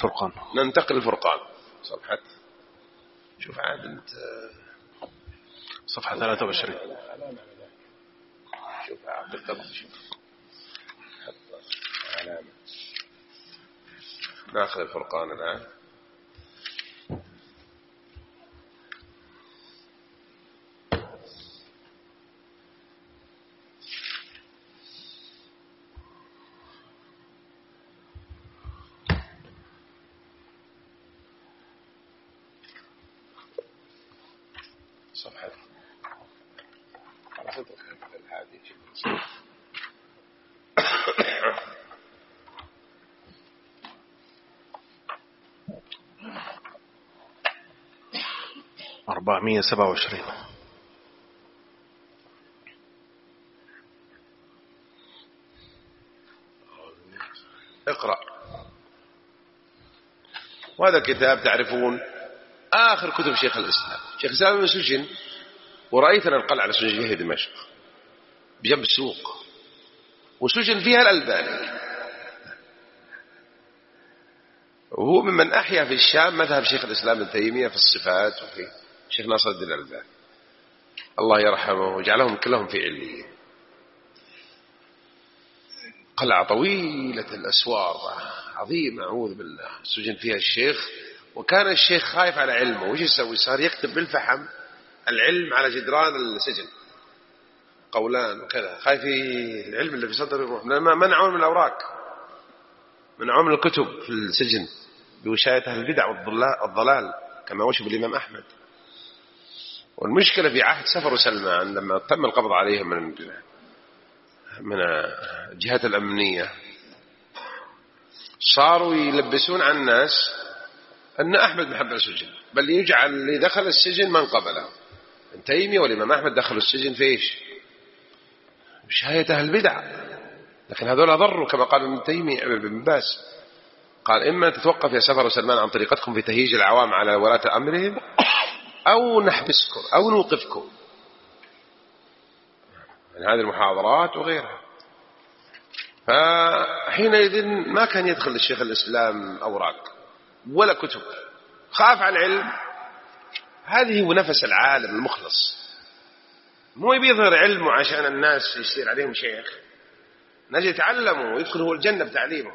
الفرقان. ننتقل الفرقان. صفحة شوف عاد أنت صفحة 23. شوف عاد بالضبط. شوف علامة. ناخذ الفرقان الآن. صفحة على صدرك هذه 427. اقرأ. وهذا الكتاب تعرفون آخر كتب شيخ الإسلام. شيخ الإسلام من سجن، ورأيتنا القلعة على سجن في دمشق بجنب السوق، وسجن فيها الألباني، وهو ممن أحيا في الشام مذهب شيخ الإسلام ابن تيمية في الصفات، وفي شيخ ناصر الدين الألباني الله يرحمه وجعلهم كلهم في عليين. قلعة طويلة الأسوار عظيمة أعوذ بالله، سجن فيها الشيخ، وكان الشيخ خايف على علمه. وش يسوي؟ صار يكتب بالفحم العلم على جدران السجن، قولان وكذا، خايف العلم اللي في صدره يروح. منعون من الأوراق، منعون من الكتب في السجن بوشاية أهل البدع والضلال كما وشب الإمام أحمد. والمشكلة في عهد سفر وسلمان لما تم القبض عليهم من الجهات الأمنية، صاروا يلبسون على الناس أن أحمد محب السجن، بل يجعل اللي دخل السجن من قبله. ابن تيمية والإمام أحمد دخلوا السجن في إيش؟ بشهاية أهل البدع، لكن هذول ضروا كما قال ابن تيمية ابن باز، قال إما تتوقف يا سفر وسلمان عن طريقتكم في تهييج العوام على ولاة أمرهم، أو نحبسكم أو نوقفكم من هذه المحاضرات وغيرها. فحينئذ ما كان يدخل الشيخ الإسلام أوراق ولا كتب، خاف على العلم. هذه هو نفس العالم المخلص، مو يظهر علمه عشان الناس يصير عليهم شيخ، الناس يتعلموا ويدخلوا الجنة بتعليمه،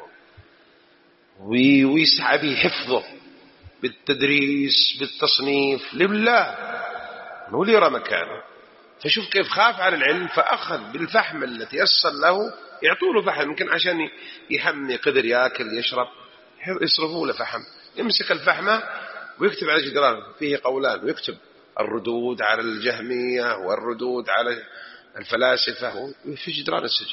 ويسعى به حفظه بالتدريس بالتصنيف لله، مو ليرى مكانه. فشوف كيف خاف على العلم، فأخذ بالفحم التي يسر له، يعطوا له فحم يمكن عشان يحمي قدر يأكل يشرب، يصرفوا له فحم، يمسك الفحمة ويكتب على جدران فيه قولان، ويكتب الردود على الجهمية والردود على الفلاسفة في جدران السجن.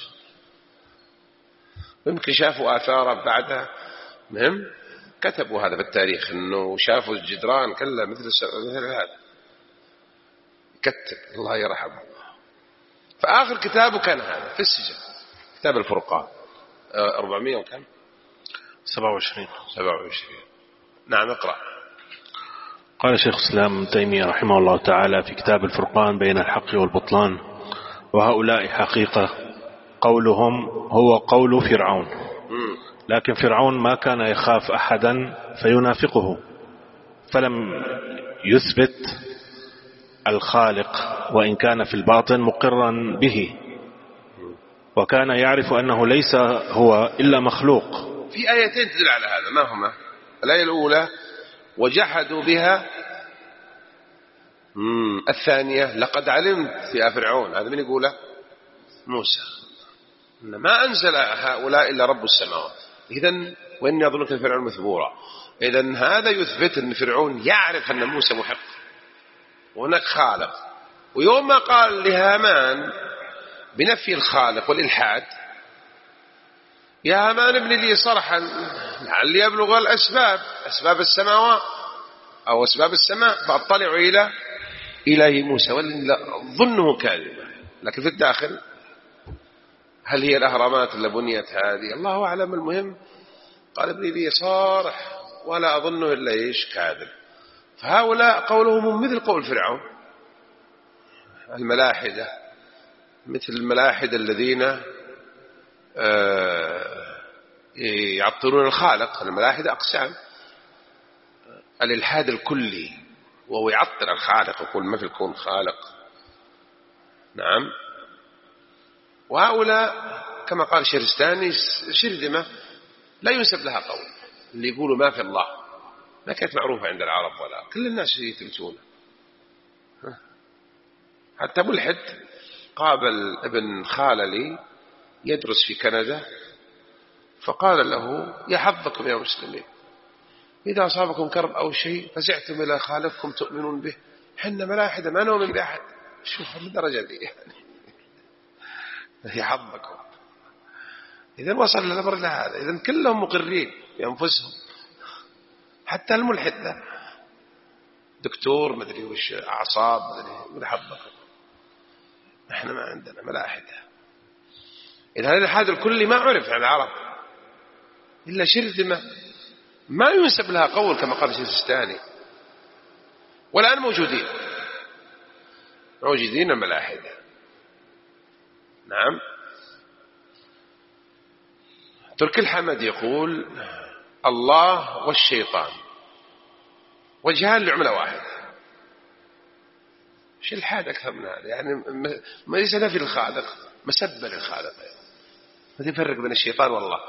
يمكن شافوا آثاره بعدها، مهم كتبوا هذا في التاريخ أنه شافوا الجدران كلها مثل هذا، كتب الله يرحمه. فآخر كتابه كان هذا في السجن، كتاب الفرقان 400 وكم 27. نعم اقرأ. قال شيخ الإسلام ابن تيمية رحمه الله تعالى في كتاب الفرقان بين الحق والبطلان: وهؤلاء حقيقة قولهم هو قول فرعون، لكن فرعون ما كان يخاف أحدا فينافقه، فلم يثبت الخالق وإن كان في الباطن مقرا به، وكان يعرف أنه ليس هو إلا مخلوق. في آيتين تدل على هذا، ما هما؟ الآية الأولى وجحدوا بها، الثانية لقد علمت يا فرعون، هذا من يقوله؟ موسى، ما أنزل هؤلاء إلا رب السماوات، إذن وإني أظنك فرعون مثبورا. إذن هذا يثبت أن فرعون يعرف أن موسى محق وهناك خالق. ويوم ما قال لهامان بنفي الخالق والإلحاد: يا هامان ابن لي صرحا لعلي أبلغ الأسباب، أسباب السماوات أو أسباب السماء فأطلع إلى إله موسى، ظنه كاذبا، لكن في الداخل هل هي الأهرامات اللي بنيت هذه؟ الله أعلم. المهم قال ابن لي صارح ولا أظنه إلا إيش؟ كاذب. فهؤلاء قولهم مثل قول فرعون، الملاحدة مثل الملاحدة الذين يعطلون الخالق. الملاحدة أقسام، الإلحاد الكلي، وهو يعطل الخالق ويقول ما في الكون خالق. نعم. وهؤلاء كما قال الشهرستاني شرذمة لا ينسب لها قول، اللي يقولوا ما في الله ما كانت معروفة عند العرب ولا كل الناس يثبتونه. حتى ملحد قابل ابن خالة لي يدرس في كندا، فقال له يا حظكم يا مسلمين، إذا أصابكم كرب أو شيء فزعتم إلى خالقكم تؤمنون به، حنا ملاحدة ما نؤمن بأحد. شوف الدرجة دي يعني. يا حظكم. إذن وصل الأمر لهذا. إذن كلهم مقرين بأنفسهم، حتى الملحد ذا دكتور مدري وش أعصاب مدري حظكم. نحن ما عندنا ملاحدة. إذا هذا الحاد الكلي ما عرف عن العرب إلا شرذمة ما ينسب لها قول كما قال السيستاني. والآن موجودين الملاحدة. نعم. ترك الحمد يقول الله والشيطان وجهان لعملة واحدة. ايش الحاد أكثر من هذا؟ يعني ما ليس نفي الخالق، مسبة للخالق. ما تفرق بين الشيطان والله.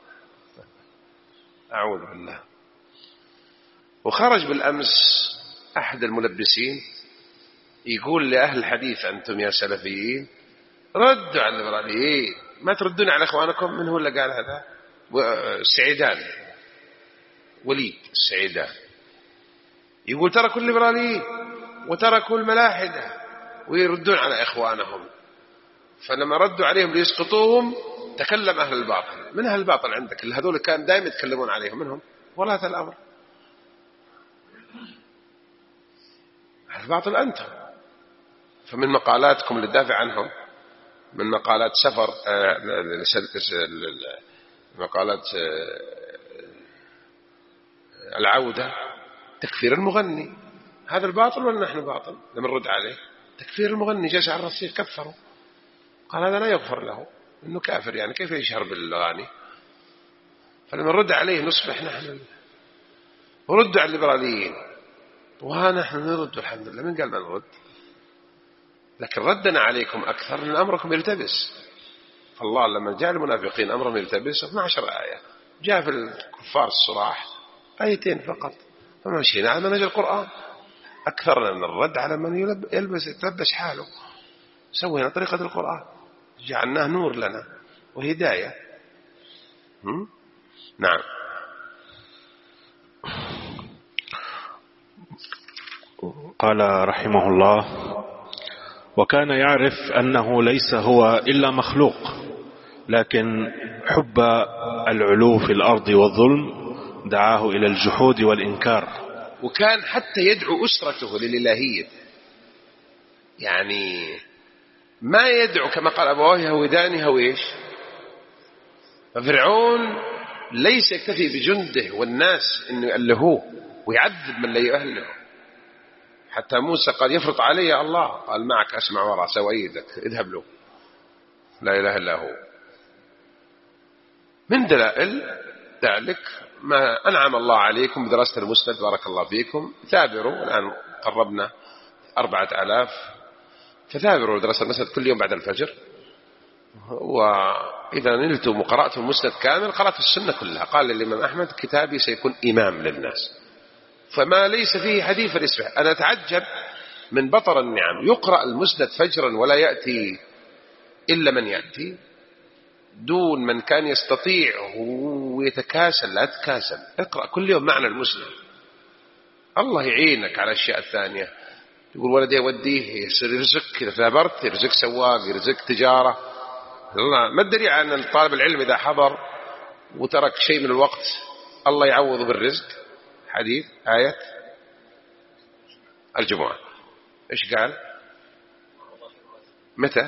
أعوذ بالله. وخرج بالأمس أحد الملبسين يقول لأهل الحديث أنتم يا سلفيين ردوا على الليبراليين، ما تردون على إخوانكم. من هو اللي قال هذا؟ السعيدان، وليد السعيدان، يقول تركوا الليبراليين وتركوا الملاحدة ويردون على إخوانهم، فلما ردوا عليهم ليسقطوهم تكلم أهل الباطل. من أهل الباطل عندك؟ اللي هذول كان دائما يتكلمون عليهم، منهم ولا هذا الأمر. أهل الباطل أنتم. فمن مقالاتكم اللي تدافع عنهم، من مقالات سفر مقالات العودة، تكفير المغني. هذا الباطل ولا نحن باطل؟ لما نرد عليه تكفير المغني، جلس على الرصيف كفروا، قال هذا لا يغفر له إنه كافر، يعني كيف يشهر بالأغاني؟ فلما نرد عليه نصبح نحن ورد على الليبراليين، ونحن نرد الحمد لله. من قال ما نرد؟ لكن ردنا عليكم أكثر من أمركم يلتبس. فالله لما جاء المنافقين أمرهم يلتبس 12 آية، جاء في الكفار الصراح آيتين فقط، فمشينا على منهج القرآن. أكثرنا من الرد على من يتلبس حاله. سوينا طريقة القرآن، جعلناه نور لنا وهداية. نعم. قال رحمه الله: وكان يعرف أنه ليس هو إلا مخلوق، لكن حب العلو في الأرض والظلم دعاه إلى الجحود والإنكار. وكان حتى يدعو أسرته للإلهية، يعني ما يدعو كما قال أبواه يهوداني هويش. ففرعون ليس يكتفي بجنده والناس إنه يؤلهوه ويعذب من لا يؤهله. حتى موسى قال يفرط علي الله، قال معك أسمع ورأس وأيدك، اذهب له، لا إله إلا هو. من دلائل ذلك ما أنعم الله عليكم بدراسة المسند، بارك الله فيكم. ثابروا، الآن قربنا 4000، فثابروا دراسة المسند كل يوم بعد الفجر. وإذا نلتم وقرأتم المسند كامل قرأت السنة كلها. قال الإمام أحمد كتابي سيكون إمام للناس، فما ليس فيه حديث فليسبح. أنا أتعجب من بطر النعم، يقرأ المسند فجرا ولا يأتي إلا من يأتي، دون من كان يستطيع ويتكاسل. لا تكاسل، اقرأ كل يوم معنى المسند، الله يعينك على الأشياء الثانية. يقول ولدي وديه يصير يرزق، إذا ثابرت يرزق سواق، يرزق تجارة. الله ما الدليل على أن طالب العلم إذا حضر وترك شيء من الوقت الله يعوضه بالرزق؟ حديث آية الجمعة إيش قال؟ متى؟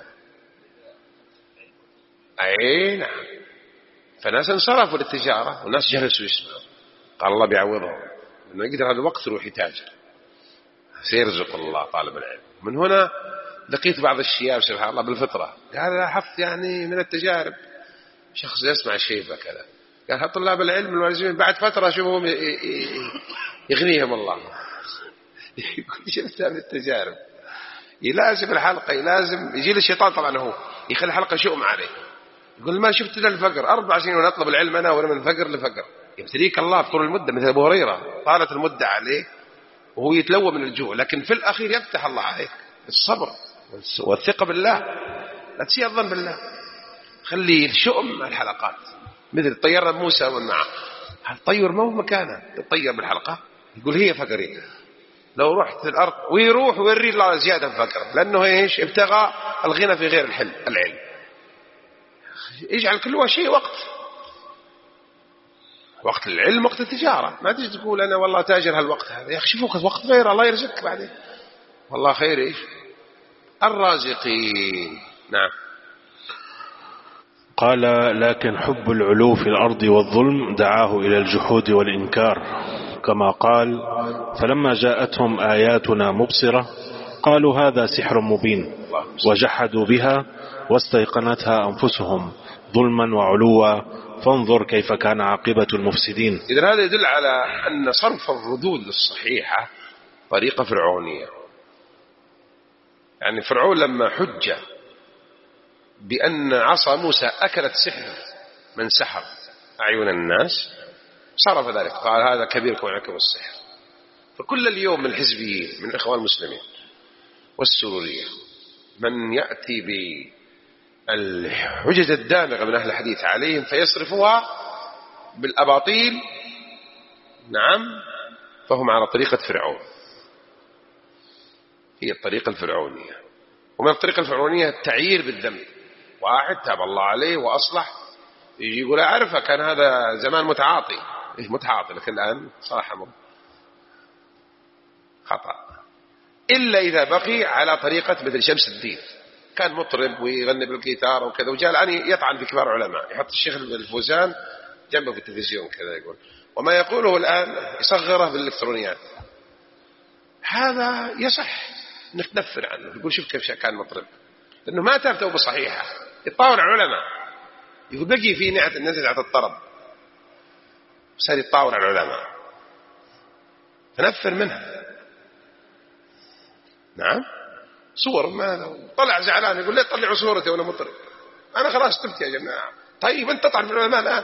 أي نعم. فناس انصرفوا للتجارة وناس جلسوا يسمعوا، قال الله بيعوضهم إنه يقدر هذا الوقت يروح يتاجر، سيرزق الله طالب العلم. من هنا لقيت بعض الشياب سبحان الله بالفطرة، قال لاحظت يعني من التجارب شخص يسمع شيء كذا، قال طلاب العلم الوالزين بعد فترة شوفهم يغنيهم الله. يقول شفتها من التجارب، يلازم الحلقة، يلازم يجي الشيطان طبعا هو يخلي الحلقة شؤم عليه، يقول ما شفت إلا الفقر، 4 سنين وأنا أطلب العلم أنا وأنا من فقر لفقر. يبتليك الله بطول المدة مثل أبو هريرة، طالت المدة عليه وهو يتلوى من الجوع، لكن في الأخير يفتح الله عليك الصبر والثقة بالله. لا تسيء الظن بالله، خلي الشؤم الحلقات. مثل طيرنا موسى ومن معه، الطير ما هو مكانه، الطير بالحلقة يقول هي فقري. لو رحت في الأرض ويروح ويري الله زيادة في فقر، لأنه إيش؟ ابتغى الغنى في غير العلم. يجعل كل شيء وقت العلم، وقت التجارة. ما تجي تقول أنا والله تاجر هالوقت هذا، يا أخي شوفوك وقت غير الله يرزقك بعدين، والله خير إيش الرازقين. نعم. قال لكن حب العلو في الأرض والظلم دعاه إلى الجحود والإنكار، كما قال فلما جاءتهم آياتنا مبصرة قالوا هذا سحر مبين وجحدوا بها واستيقنتها أنفسهم ظلما وعلوا فانظر كيف كان عاقبة المفسدين. إذن هذا يدل على أن صرف الردود الصحيحة طريقة فرعونية. يعني فرعون لما حج بأن عصا موسى أكلت سحر من سحر أعين الناس، صرف ذلك، قال هذا كبيركم عنكم السحر. فكل اليوم من الحزبيين من الإخوان المسلمين والسرورية من يأتي بالحجج الدامغة من أهل الحديث عليهم فيصرفوها بالأباطيل، نعم، فهم على طريقة فرعون. هي الطريقة الفرعونية. ومن الطريقة الفرعونية التعيير بالذنب. واحد تاب الله عليه وأصلح، يجي يقول أعرفه كان هذا زمان متعاطي، إيش متعاطي، لكن الآن صراحة خطأ. إلا إذا بقي على طريقة مثل شمس الدين، كان مطرب ويغني بالجيتار وكذا، وجاء الآن يطعن في كبار علماء، يحط الشيخ الفوزان جنبه في التلفزيون كذا يقول، وما يقوله الآن يصغره بالإلكترونيات. هذا يصح انك تنفر عنه، يقول شوف كيف كان مطرب، لأنه ما تاب توبة صحيحة، يتطاول على العلماء، يقول بقي في نزعة الطرب، صار يتطاول على العلماء، تنفر منها. نعم. صور ما طلع زعلان يقول ليه طلعوا صورتي وانا مطرب، انا خلاص تبت يا جماعة. طيب انت تطعن في العلماء الآن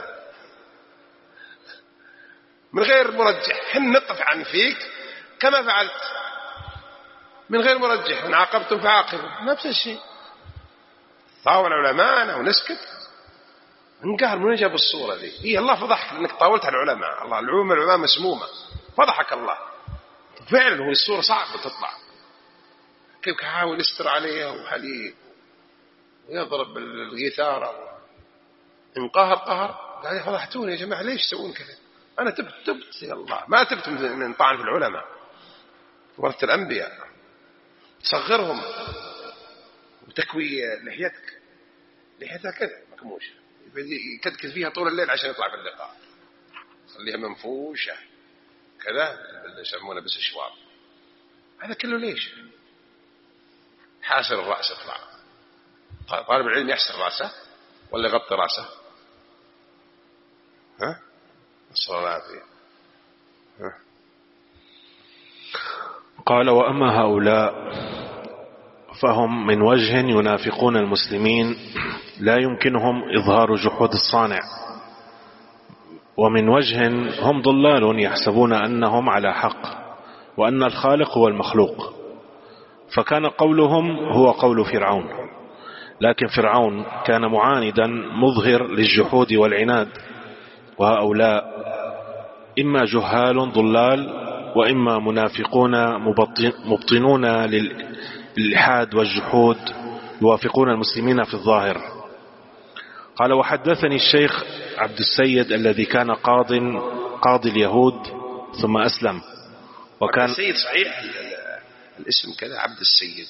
من غير مرجح، حن نطف عن فيك كما فعلت من غير مرجح، إن عاقبتم فعاقبوا، نفس الشيء. طاول علماءنا ونسكت، انقهر من جاب الصورة دي. هي الله فضحك انك طاولت على العلماء، الله العلماء مسمومة، فضحك الله. فعلا هو الصورة صعبة تطلع، كيف يحاول يستر عليها وحليب ويضرب بالغيثارة، انقهر قهر، قال فضحتوني يا جماعة، ليش تسوون كذا؟ أنا تبت يا الله، ما تبت من طعن في العلماء ورثة الأنبياء، تصغرهم وتكوي لحيتها كذا مكموشة، يكدكد فيها طول الليل عشان يطلع في اللقاء، خليها منفوشة كذا اللي يسمونه بس الشوار. هذا كله ليش؟ حاسر الرأس يطلع، طالب العلم يحسر رأسه ولا يغطي رأسه؟ ها؟ نسأل الله العافية. قال وأما هؤلاء فهم من وجه ينافقون المسلمين لا يمكنهم إظهار جحود الصانع، ومن وجه هم ضلال يحسبون أنهم على حق وأن الخالق هو المخلوق، فكان قولهم هو قول فرعون، لكن فرعون كان معاندا مظهر للجحود والعناد، وهؤلاء إما جهال ضلال وإما منافقون مبطنون للإلحاد والجحود يوافقون المسلمين في الظاهر. قال وحدثني الشيخ عبد السيد الذي كان قاضي اليهود ثم أسلم، وكان السيد صحيح الاسم كذا عبد السيد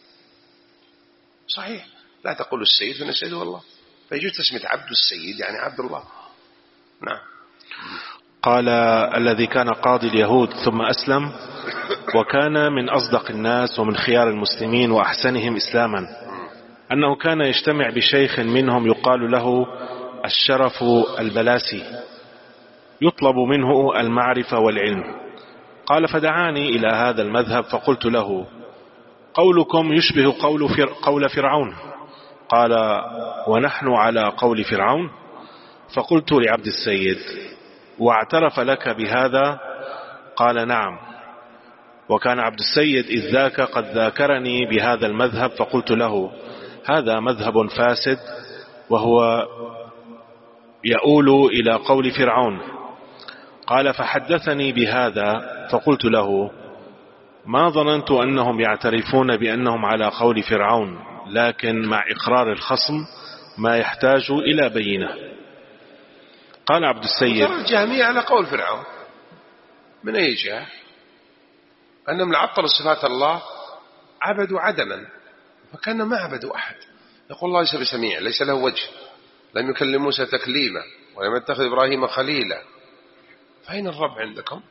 صحيح، لا تقول السيد فإن السيد هو الله، فيجوز تسمية عبد السيد يعني عبد الله. نعم. قال الذي كان قاضي اليهود ثم أسلم، وكان من أصدق الناس ومن خيار المسلمين وأحسنهم إسلاما، أنه كان يجتمع بشيخ منهم يقال له الشرف البلاسي، يطلب منه المعرفة والعلم، قال فدعاني إلى هذا المذهب فقلت له قولكم يشبه قول فرعون. قال ونحن على قول فرعون؟ فقلت لعبد السيد واعترف لك بهذا؟ قال نعم. وكان عبد السيد إذ ذاك قد ذاكرني بهذا المذهب، فقلت له هذا مذهب فاسد وهو يؤول إلى قول فرعون. قال فحدثني بهذا، فقلت له ما ظننت أنهم يعترفون بأنهم على قول فرعون، لكن مع إقرار الخصم ما يحتاج إلى بينة. قال عبد السيد الجهمية على قول فرعون من أي جهة؟ أنهم لعطلوا صفات الله، عبدوا عدما، فكان ما عبدوا أحد. يقول الله ليس بسميع، ليس له وجه، لم يكلم موسى تكليما، ولم يتخذ إبراهيم خليلا. فأين الرب عندكم؟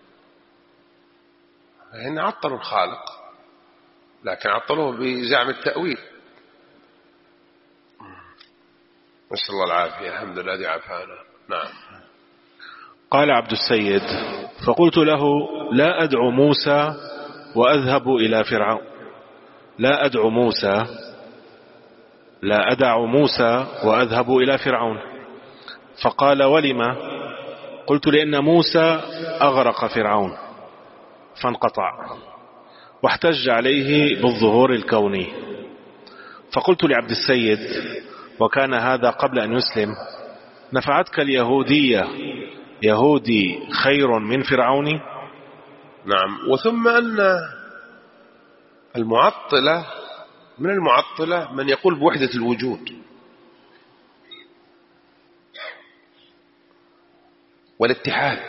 فإن عطلوا الخالق، لكن عطلوه بزعم التأويل. نسأل الله العافية. الحمد لله الذي عافانا. نعم. قال عبد السيد فقلت له لا أدعو موسى وأذهب إلى فرعون، لا أدع موسى وأذهب إلى فرعون. فقال ولما؟ قلت لأن موسى أغرق فرعون فانقطع، واحتج عليه بالظهور الكوني. فقلت لعبد السيد وكان هذا قبل أن يسلم نفعتك اليهودية، يهودي خير من فرعوني؟ نعم. وثم أن المعطلة من المعطلة من يقول بوحدة الوجود والاتحاد،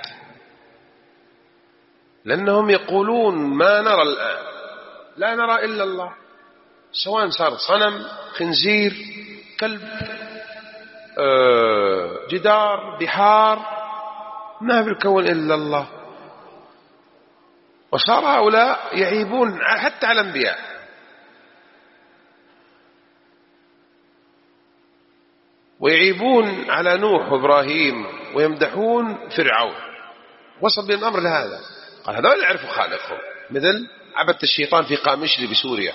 لأنهم يقولون ما نرى الآن، لا نرى إلا الله، سواء صار صنم، خنزير، كلب، جدار، بحار، ما في الكون إلا الله. وصار هؤلاء يعيبون حتى على الأنبياء. ويعيبون على نوح وإبراهيم ويمدحون فرعون. وصل بهم الأمر لهذا. قال هذول يعرفوا خالقهم، مثل عبدة الشيطان في قامشلي بسوريا،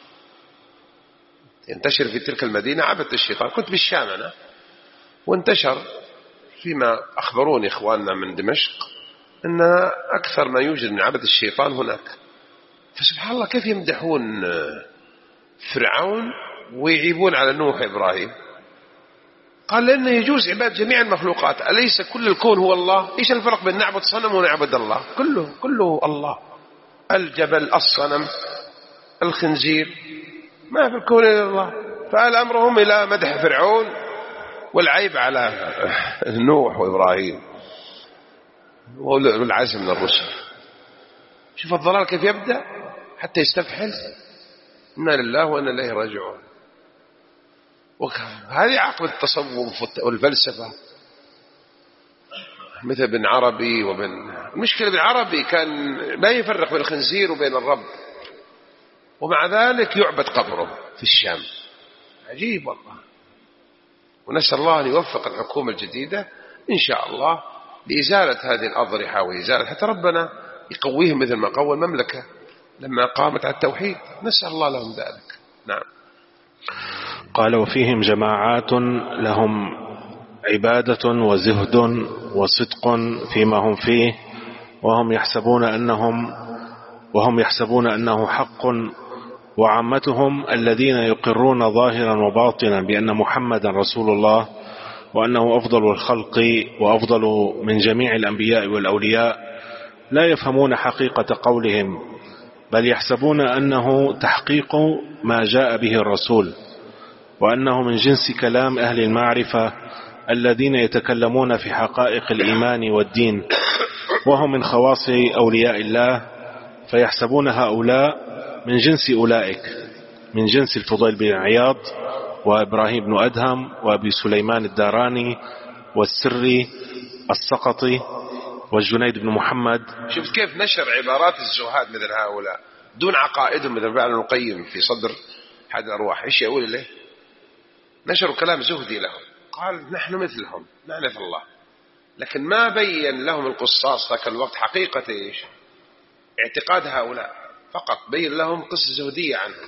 ينتشر في تلك المدينة عبدة الشيطان. كنت بالشام أنا، وانتشر فيما أخبروني إخواننا من دمشق أن أكثر ما يوجد من عبدة الشيطان هناك. فسبحان الله كيف يمدحون فرعون ويعيبون على نوح وإبراهيم؟ قال لأنه يجوز عباد جميع المخلوقات، أليس كل الكون هو الله؟ إيش الفرق بين نعبد صنم ونعبد الله؟ كله الله. الجبل، الصنم، الخنزير، ما في الكون إلا الله. فقال أمرهم إلى مدح فرعون والعيب على نوح وإبراهيم والعزم من الرسل. شوف الضلال كيف يبدأ حتى يستفحل. إنا لله وإنا إليه راجعون. هذه عقبة التصوف والفلسفة، مثل ابن عربي. المشكلة ابن عربي كان ما يفرق بين الخنزير وبين الرب، ومع ذلك يعبد قبره في الشام. عجيب والله. ونسأل الله أن يوفق الحكومة الجديدة إن شاء الله لإزالة هذه الأضرحة، وإزالة حتى ربنا يقويهم مثل ما قوى المملكة لما قامت على التوحيد. نسأل الله لهم ذلك. نعم. قال وفيهم جماعات لهم عبادة وزهد وصدق فيما هم فيه، وهم يحسبون أنه حق، وعامتهم الذين يقرون ظاهرا وباطنا بأن محمدا رسول الله، وأنه أفضل الخلق وأفضل من جميع الأنبياء والأولياء، لا يفهمون حقيقة قولهم، بل يحسبون أنه تحقيق ما جاء به الرسول، وأنه من جنس كلام أهل المعرفة الذين يتكلمون في حقائق الإيمان والدين، وهم من خواص أولياء الله، فيحسبون هؤلاء من جنس أولئك، من جنس الفضيل بن عياض وإبراهيم بن أدهم وأبي سليمان الداراني والسري السقطي والجنيد بن محمد. شفت كيف نشر عبارات الزهاد مثل هؤلاء دون عقائدهم، مثل فعل القيم في صدر حد الأرواح. إيش يقول له؟ نشروا كلام زهدي لهم، قال نحن مثلهم نعرف الله، لكن ما بين لهم القصاص ذاك الوقت حقيقة إيش؟ اعتقاد هؤلاء فقط، بين لهم قصة زهدية عنهم،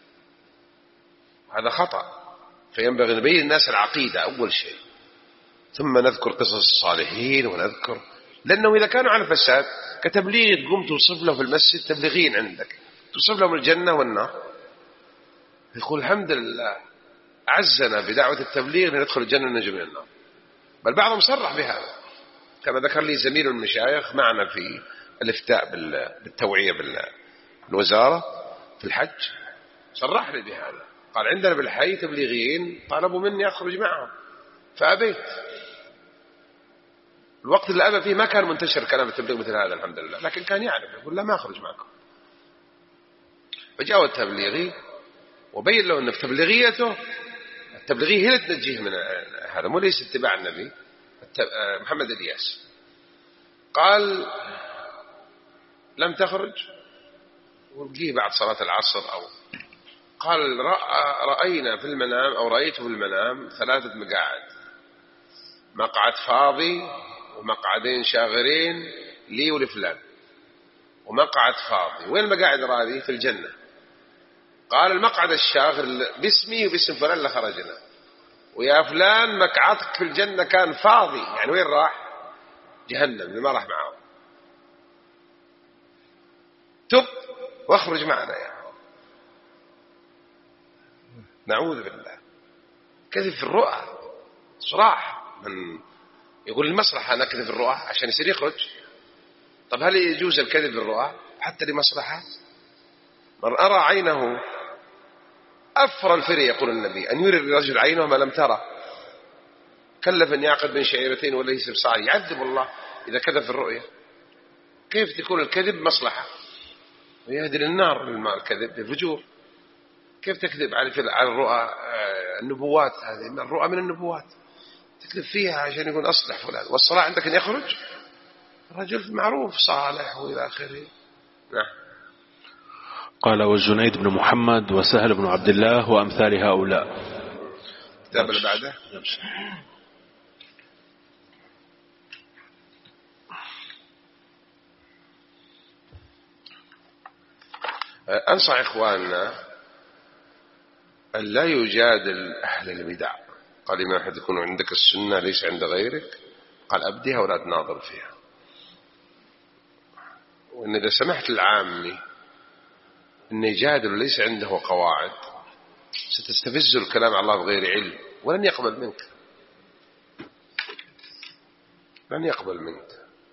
هذا خطأ. فينبغي نبين الناس العقيدة أول شيء، ثم نذكر قصص الصالحين ونذكر، لأنه إذا كانوا على فساد كتبليغ تقوم توصف له في المسجد تبليغين عندك، توصف لهم الجنة والنار، يقول الحمد لله أعزنا بدعوة التبليغ لندخل الجنة وننجو من النار. بل بعضهم صرح بهذا، كما ذكر لي زميل من المشايخ معنا في الافتاء بالتوعية بالوزارة في الحج، صرح لي بهذا، قال عندنا بالحي تبليغيين طالبوا مني أخرج معهم فأبيت. الوقت اللي أبى فيه ما كان منتشر كلام التبليغ مثل هذا الحمد لله، لكن كان يعرف، يقول لا ما أخرج معكم. فجاء التبليغي وبين له أن في تبليغيته، التبليغية هي اللي تنجيه من هذا، مو ليس اتباع النبي. محمد الياس قال لم تخرج، ولقيه بعد صلاة العصر قال رأينا في المنام أو رأيته في المنام 3 مقاعد، مقعد فاضي ومقعدين شاغرين لي ولفلان، ومقعد فاضي. وين المقاعد هذه؟ في الجنة. قال المقعد الشاغر باسمي وباسم فلان لخرجنا، ويا فلان مقعدك في الجنة كان فاضي، يعني وين راح؟ جهنم، ما راح معه. تب واخرج معنا يعني. نعوذ بالله. كذب في الرؤى صراح، من يقول المصلحة نكذب في الرؤى عشان يصير يخرج. طب هل يجوز الكذب في الرؤى حتى لمصلحة؟ من أرى عينه أفر الفري، يقول النبي، أن يري الرجل عينه ما لم ترى، كلف أن يعقد بين شعيرتين وليس بصاع، يعذب الله إذا كذب في الرؤيا. كيف تكون الكذب مصلحة ويهدي للنار الكذب الفجور؟ كيف تكذب على الرؤى؟ النبوات هذه الرؤى من النبوات، تكذب فيها عشان يقول أصلح فلان. والصلاة عندك أن يخرج رجل معروف صالح وإلى آخره. نعم. قال والجنيد بن محمد وسهل بن عبد الله وأمثال هؤلاء. الكتاب اللي بعده أنصح إخواننا أن لا يجادل أهل البدع. قال ما أحد يكون عندك السنة ليس عند غيرك، قال أبديها ولا تناظر فيها. وإن إذا سمحت العامي أن يجادل ليس عنده قواعد ستستفز الكلام على الله بغير علم، ولن يقبل منك، لن يقبل منك.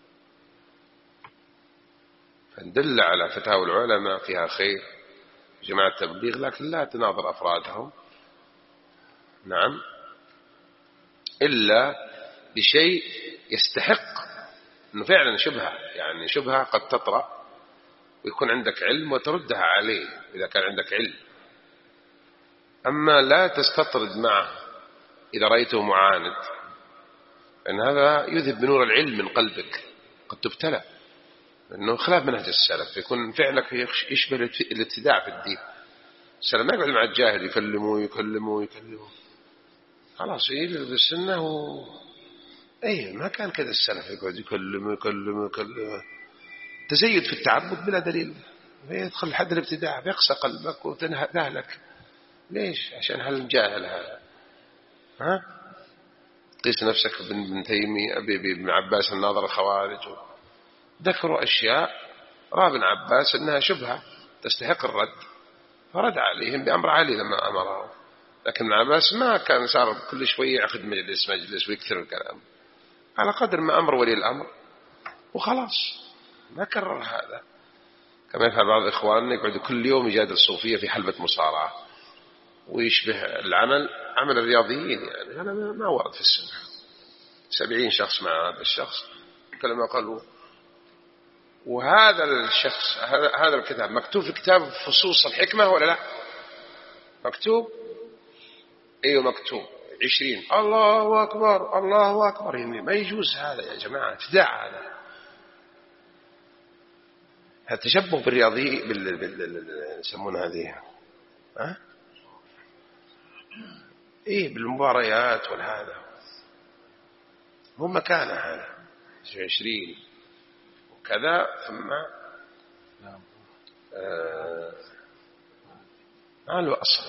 فندل على فتاوى العلماء فيها خير جماعة التبليغ، لكن لا تناظر أفرادهم. نعم، إلا بشيء يستحق أنه فعلا شبهة، يعني شبهة قد تطرأ ويكون عندك علم وتردها عليه إذا كان عندك علم. أما لا تستطرد معه إذا رأيته معاند، لأن هذا يذهب بنور العلم من قلبك، قد تبتلى، لأنه خلاف منهج السلف، يكون فعلك يشبه الابتداع في الدين. السلف ما يقعد مع الجاهل يكلمه خلاص يجلس بالسنة ما كان كذا السلف، يقعد يكلمه تزيد في التعبد بلا دليل، يدخل حد الابتداع بيقسى قلبك وتهلك. ليش؟ عشان هالجاهل هذا. قيس نفسك بن تيمية بن عباس الناظر الخوارج، ذكروا أشياء رأى ابن عباس أنها شبهة تستحق الرد، فرد عليهم بأمر علي لما أمره. لكن ابن عباس ما كان صار كل شوية يأخذ مجلس ويكثر الكلام، على قدر ما أمر ولي الأمر وخلاص، ما كرر هذا. كما يفعل بعض إخواننا يقعدوا كل يوم يجادل الصوفية في حلبة مصارعة ويشبه العمل عمل الرياضيين، يعني هذا ما ورد في السنة. 70 شخص مع هذا الشخص كلما قالوا. وهذا الشخص هذا الكتاب مكتوب في كتاب فصوص الحكمة ولا لا؟ مكتوب، ايوه مكتوب 20. الله أكبر الله أكبر. ما يجوز هذا يا جماعة، ابتداع هذا تشبه بالرياضي يسمون هذه بالمباريات والهذا، مو مكانه هذا 20 وكذا. ثم ما له أصل.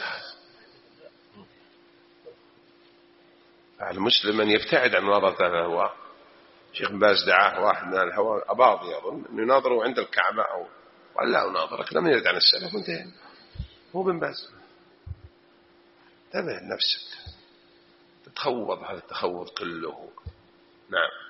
المسلم أن يبتعد عن مناظرة الهوى. شيخ بن باز دعاه واحد من الهوى أباضي أظن أن يناظره عند الكعبة أو قال لا أناظرك، لم يرد عن السلف وانتهى. هو بن باز. انتبه لنفسك، تتخوض هذا التخوض كله. نعم.